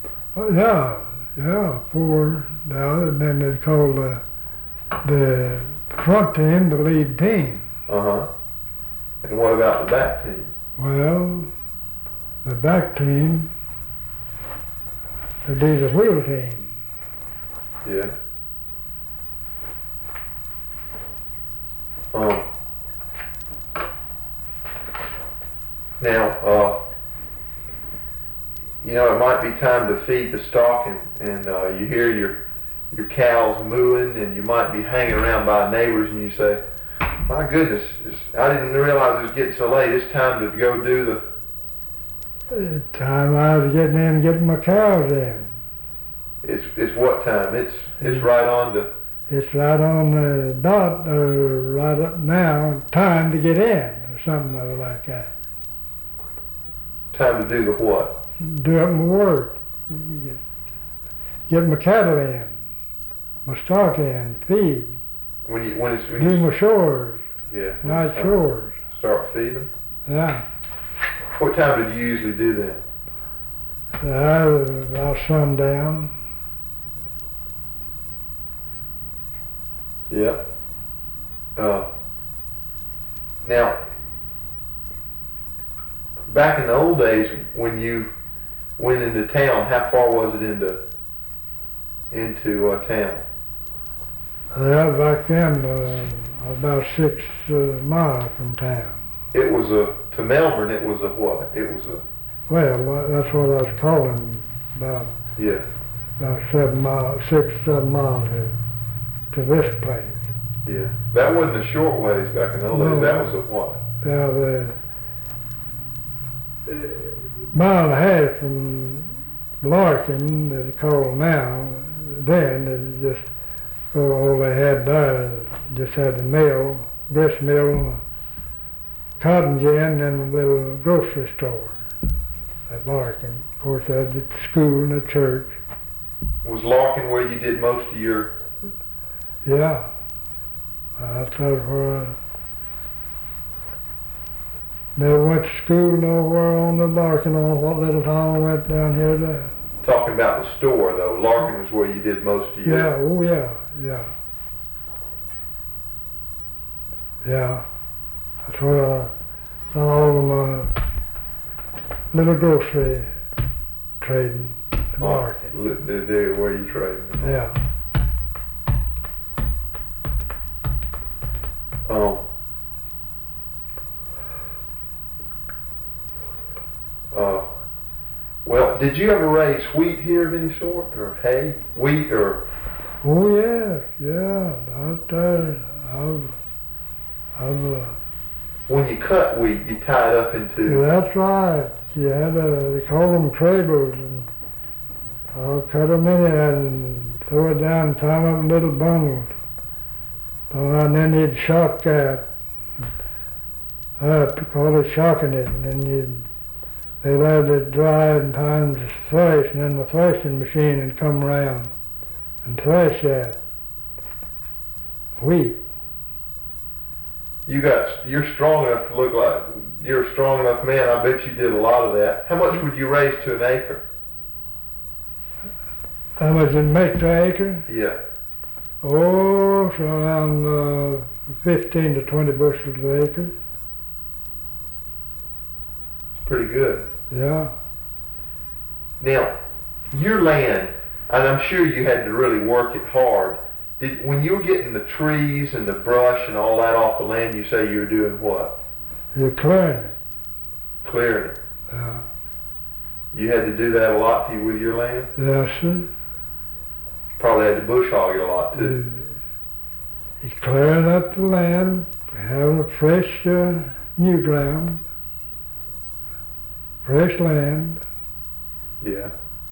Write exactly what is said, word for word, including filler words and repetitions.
Oh, yeah, yeah, four down, and then they call the the front team the lead team. Uh huh. And what about the back team? Well, the back team would be the wheel team. Yeah. Um. Now, uh, you know, it might be time to feed the stock, and, and uh, you hear your your cows mooing, and you might be hanging around by neighbors, and you say, "My goodness, it's, I didn't realize it was getting so late. It's time to go do the." The time I was getting in and getting my cows in. It's it's what time? It's it's right on to. It's right on the dot, or right up now, time to get in, or something other like that. Time to do the what? Do up my work. Get, get my cattle in, my stock in, feed, When you when it's when do you, my chores, yeah when night it's time chores. to start feeding. Yeah. What time did you usually do that? Uh, about sundown. Yeah. Uh, now, back in the old days, when you went into town, how far was it into into uh, town? Yeah, back then, uh, about six uh, miles from town. It was a to Melbourne. It was a what? It was a Well, that's what I was calling about yeah about seven miles, six, seven miles to, to this place. yeah. That wasn't a short ways back in the old No. days. That was a what? Yeah, the uh, mile and a half from Larkin, that they call now, then they just, oh, all they had there, just had the mill, grist mill, cotton gin, and a little grocery store at Larkin. Of course, they had the school and the church. Was Larkin where you did most of your? Yeah, that's where I never went to school nowhere on the Larkin, on what little town I went down here to. Talking about the store though, Larkin was where you did most of your. Yeah, oh yeah, yeah. Yeah, that's where I done all of my little grocery trading at Oh, Larkin. li- the, the, where you trading. Yeah. Um. Uh. Well, did you ever raise wheat here of any sort, or hay, wheat, or? Oh yes, yeah. Out there, I've, I've. Uh, When you cut wheat, you tie it up into. that's right. You had a, they call them cradles, and I'll cut them in it and throw it down, and tie them up in little bundles. Uh, and then you'd shock that up, call it shocking it, and then you'd, they let it dry in time to thresh, and then the threshing machine would come around and thresh that wheat. You got. You're strong enough to look like. You're a strong enough man. I bet you did a lot of that. How much would you raise to an acre? How much did it make per acre? Yeah. Oh, so around uh, fifteen to twenty bushels per acre. It's pretty good. Yeah. Now, your land, and I'm sure you had to really work it hard. Did, when you were getting the trees and the brush and all that off the land, you say you were doing what? You're clearing it. Clearing it. Yeah. You had to do that a lot to, with your land? Yes, sir. Probably had to bush hog it a lot too. You're clearing up the land, having a fresh uh, new ground, fresh land. Yeah.